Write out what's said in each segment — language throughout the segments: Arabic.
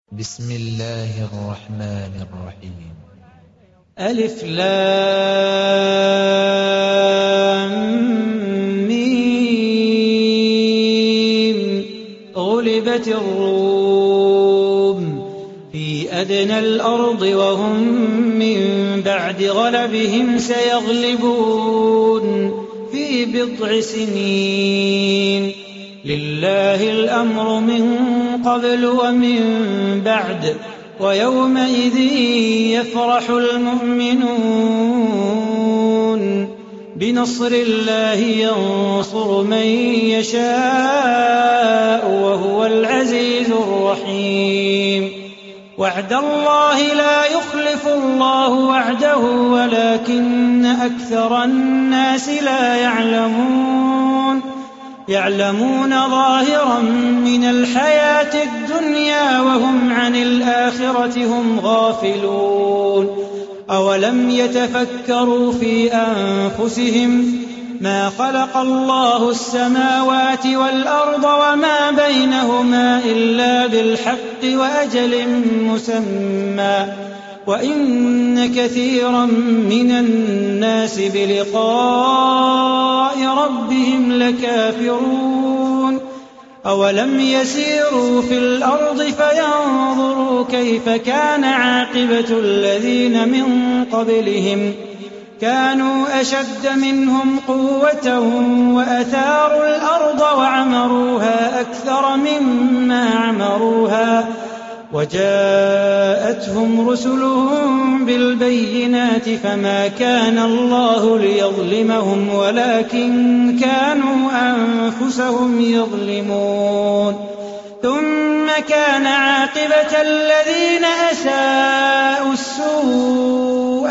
بسم الله الرحمن الرحيم. ألف لام ميم. غلبت الروم في أدنى الأرض وهم من بعد غلبهم سيغلبون في بضع سنين. لله الأمر من قبل ومن بعد ويومئذ يفرح المؤمنون بنصر الله ينصر من يشاء وهو العزيز الرحيم. وعد الله لا يخلف الله وعده ولكن أكثر الناس لا يعلمون ظاهرا من الحياة الدنيا وهم عن الآخرة هم غافلون. أولم يتفكروا في أنفسهم ما خلق الله السماوات والأرض وما بينهما إلا بالحق وأجل مسمى وإن كثيرا من الناس بلقاء ربهم لكافرون. أولم يسيروا في الأرض فينظروا كيف كان عاقبة الذين من قبلهم كانوا أشد منهم قوة وأثاروا الأرض وعمروها أكثر مما عمروها وجاءتهم رسلهم بالبينات فما كان الله ليظلمهم ولكن كانوا أنفسهم يظلمون. ثم كان عاقبة الذين أساءوا السوء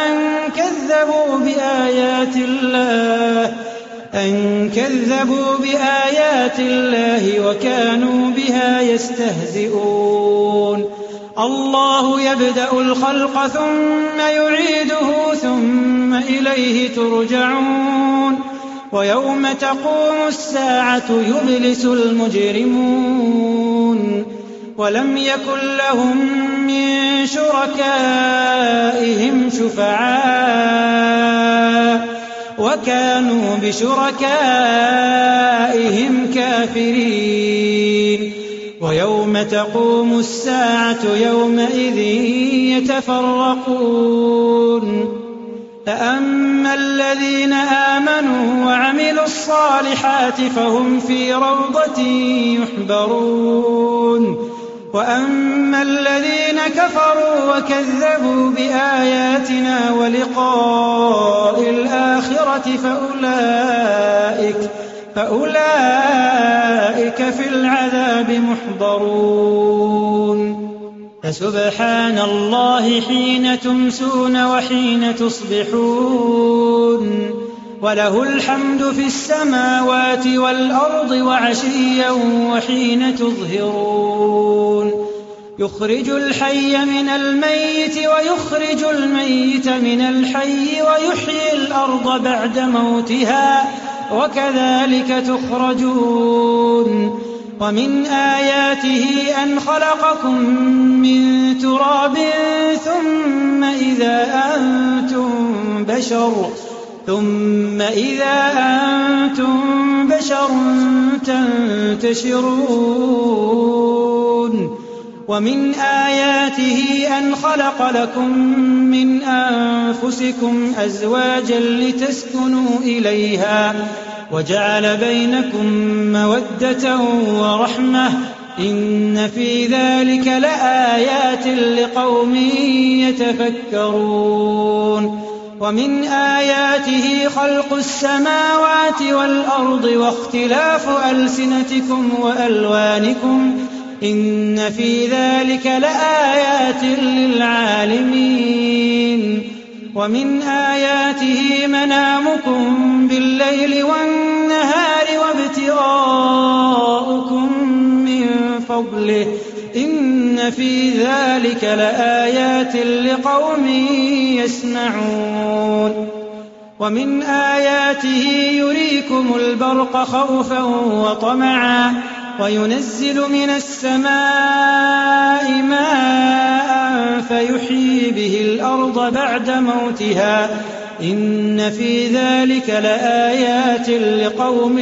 أن كذبوا بآيات الله وكانوا بها يستهزئون. الله يبدأ الخلق ثم يعيده ثم إليه ترجعون. ويوم تقوم الساعة يبلس المجرمون ولم يكن لهم من شركائهم شفعاء وكانوا بشركائهم كافرين. ويوم تقوم الساعة يومئذ يتفرقون. فأما الذين آمنوا وعملوا الصالحات فهم في روضة يحبرون. وأما الذين كفروا وكذبوا بآياتنا ولقاء الآخرة فأولئك في العذاب محضرون. فسبحان الله حين تمسون وحين تصبحون وله الحمد في السماوات والأرض وعشيا وحين تظهرون. يخرج الحي من الميت ويخرج الميت من الحي ويحيي الأرض بعد موتها وكذلك تخرجون. ومن آياته أن خلقكم من تراب ثم إذا أنتم بشر تنتشرون. ومن آياته أن خلق لكم من أنفسكم أزواجا لتسكنوا إليها وجعل بينكم مودة ورحمة إن في ذلك لآيات لقوم يتفكرون. ومن آياته خلق السماوات والأرض واختلاف ألسنتكم وألوانكم إن في ذلك لآيات للعالمين. ومن آياته منامكم بالليل والنهار وابتغاؤكم من فضله إن في ذلك لآيات لقوم يسمعون. ومن آياته يريكم البرق خوفا وطمعا وينزل من السماء الأرض بعد موتها إن في ذلك لآيات لقوم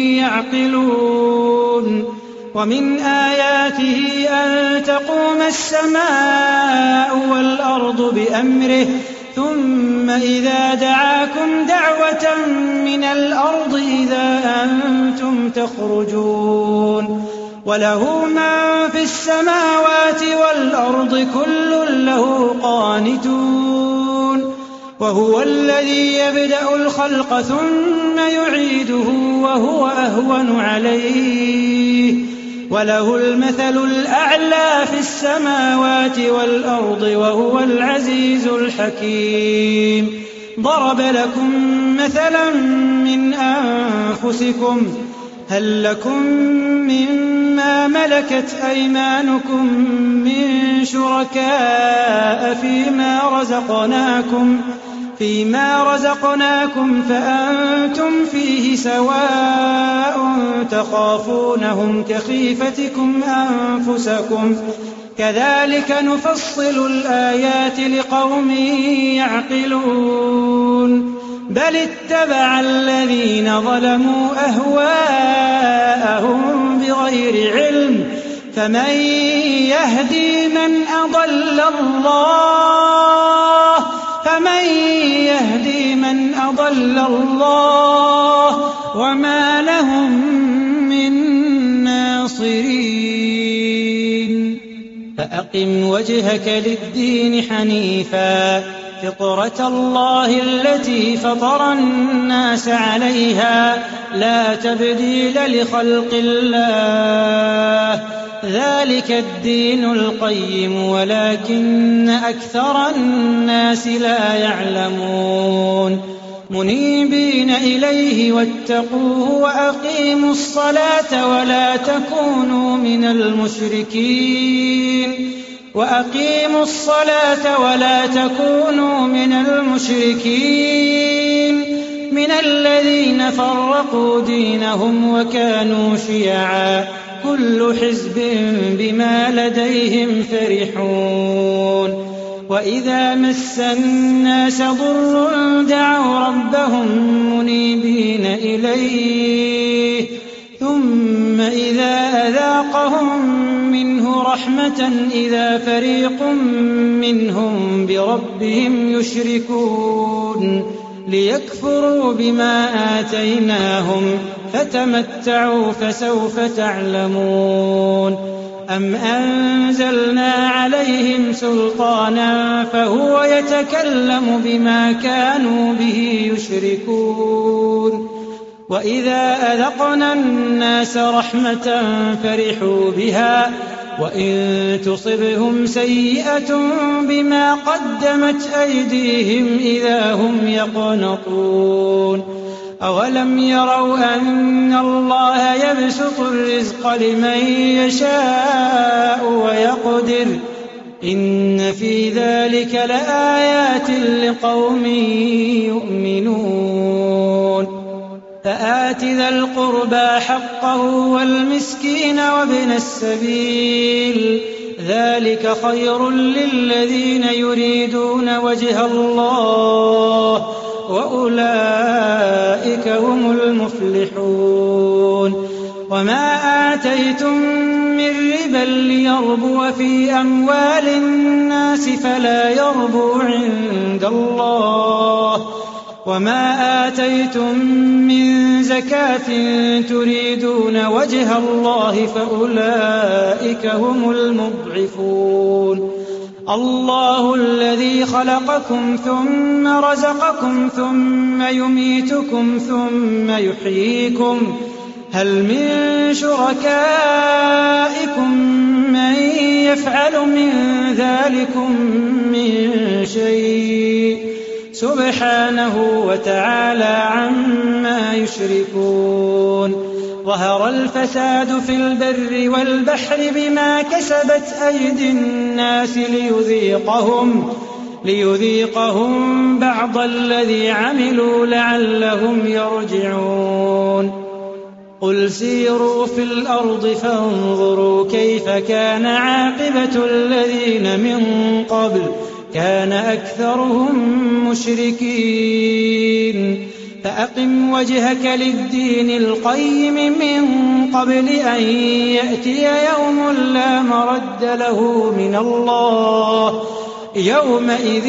يعقلون ومن آياته أن تقوم السماء والأرض بأمره ثم إذا دعاكم دعوة من الأرض إذا أنتم تخرجون وله من في السماوات والأرض كل له قانتون وهو الذي يبدأ الخلق ثم يعيده وهو أهون عليه وله المثل الأعلى في السماوات والأرض وهو العزيز الحكيم ضرب لكم مثلا من أنفسكم هل لكم مما ملكت أيمانكم من شركاء فيما رزقناكم فأنتم فيه سواء تخافونهم كخيفتكم أنفسكم كذلك نفصل الآيات لقوم يعقلون بل اتبع الذين ظلموا أهواءهم بغير علم فمن يهدي من أضل الله وما لهم من ناصرين فأقم وجهك للدين حنيفا فطرة الله التي فطر الناس عليها لا تبديل لخلق الله ذلك الدين القيم ولكن أكثر الناس لا يعلمون منيبين إليه واتقوه وأقيموا الصلاة ولا تكونوا من المشركين من الذين فرقوا دينهم وكانوا شيعا كل حزب بما لديهم فرحون وإذا مس الناس ضر دعوا ربهم منيبين إليه ثم إذا أذاقهم منه رحمة إذا فريق منهم بربهم يشركون ليكفروا بما آتيناهم فتمتعوا فسوف تعلمون أم أنزلنا عليهم سلطانا فهو يتكلم بما كانوا به يشركون وإذا أذقنا الناس رحمة فرحوا بها وإن تصبهم سيئة بما قدمت أيديهم إذا هم يقنطون أولم يروا أن الله يبسط الرزق لمن يشاء ويقدر إن في ذلك لآيات لقوم يؤمنون فآت ذا القربى حقه والمسكين وابن السبيل ذلك خير للذين يريدون وجه الله وأولئك هم المفلحون وما آتيتم من ربا ليربو في أموال الناس فلا يربو عند الله وما آتيتم من زكاة تريدون وجه الله فأولئك هم المضعفون الله الذي خلقكم ثم رزقكم ثم يميتكم ثم يحييكم هل من شركائكم من يفعل من ذلكم من شيء سبحانه وتعالى عما يشركون ظهر الفساد في البر والبحر بما كسبت أيدي الناس ليذيقهم بعض الذي عملوا لعلهم يرجعون قل سيروا في الأرض فانظروا كيف كان عاقبة الذين من قبل كان أكثرهم مشركين فأقم وجهك للدين القيم من قبل أن يأتي يوم لا مرد له من الله يومئذ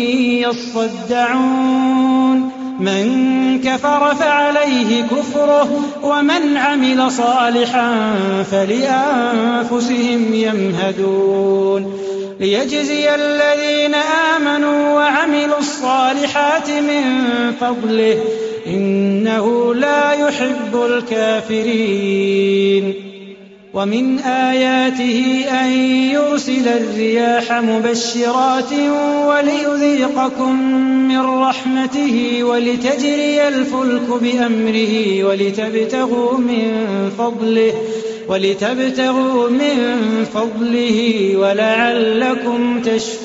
يصدعون من كفر فعليه كفره ومن عمل صالحا فلأنفسهم يمهدون ليجزي الذين آمنوا وعملوا الصالحات من فضله إنه لا يحب الكافرين ومن آياته أن يرسل الرياح مبشرات وليذيقكم من رحمته ولتجري الفلك بأمره ولتبتغوا من فضله ولعلكم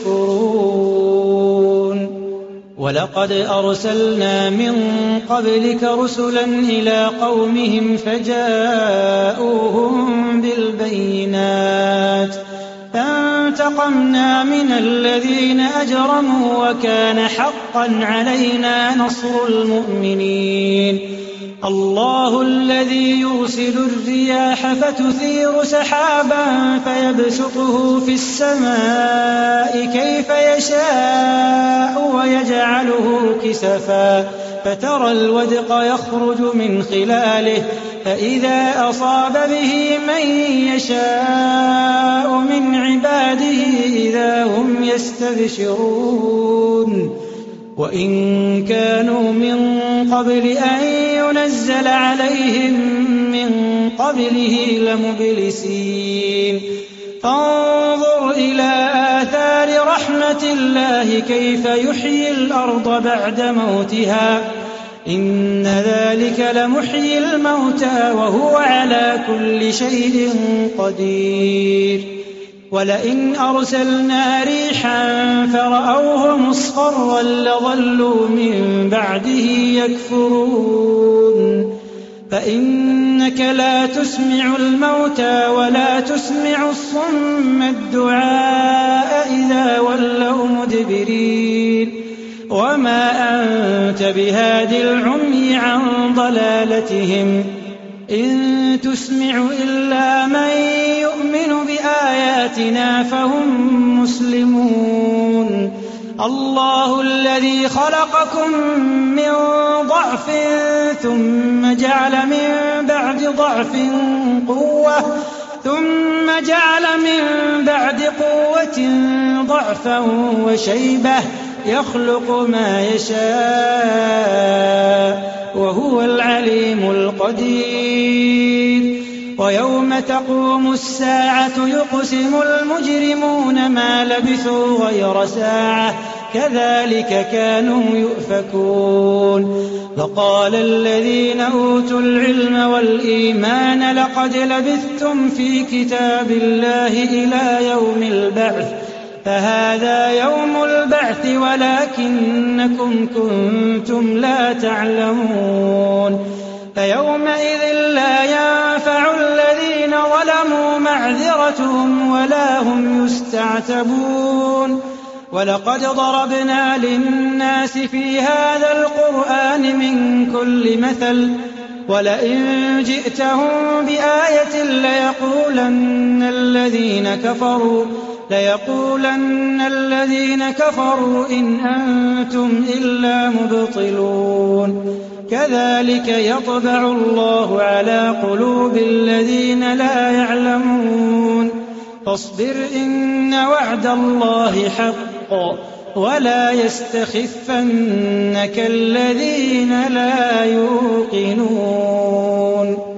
تشكرون ولقد أرسلنا من قبلك رسلا إلى قومهم فجاءوهم بالبينات فانتقمنا من الذين أجرموا وكان حقا علينا نصر المؤمنين الله الذي يرسل الرياح فتثير سحابا فيبسطه في السماء كيف يشاء ويجعله كسفا فترى الودق يخرج من خلاله فإذا أصاب به من يشاء من عباده إذا هم يستبشرون وإن كانوا من قبل أن ينزل عليهم من قبله لمبلسين فانظر إلى آثار رحمة الله كيف يحيي الأرض بعد موتها إن ذلك لمحيي الموتى وهو على كل شيء قدير ولئن أرسلنا ريحا فرأوه مصفرا لظلوا من بعده يكفرون فإنك لا تسمع الموتى ولا تسمع الصم الدعاء إذا ولوا مدبرين وما أنت بهاد العمي عن ضلالتهم إن تسمع إلا من يؤمن بآياتنا فهم مسلمون الله الذي خلقكم من ضعف ثم جعل من بعد ضعف قوة ثم جعل من بعد قوة ضعفا وشيبة يخلق ما يشاء وهو العليم القدير ويوم تقوم الساعة يقسم المجرمون ما لبثوا غير ساعة كذلك كانوا يؤفكون وقال الذين أوتوا العلم والإيمان لقد لبثتم في كتاب الله إلى يوم البعث فهذا يوم البعث ولكنكم كنتم لا تعلمون فيومئذ لا ينفع الذين ظلموا معذرتهم ولا هم يستعتبون ولقد ضربنا للناس في هذا القرآن من كل مثل ولئن جئتهم بآية ليقولن الذين كفروا إن أنتم إلا مبطلون كذلك يطبع الله على قلوب الذين لا يعلمون فاصبر إن وعد الله حق ولا يستخفنك الذين لا يوقنون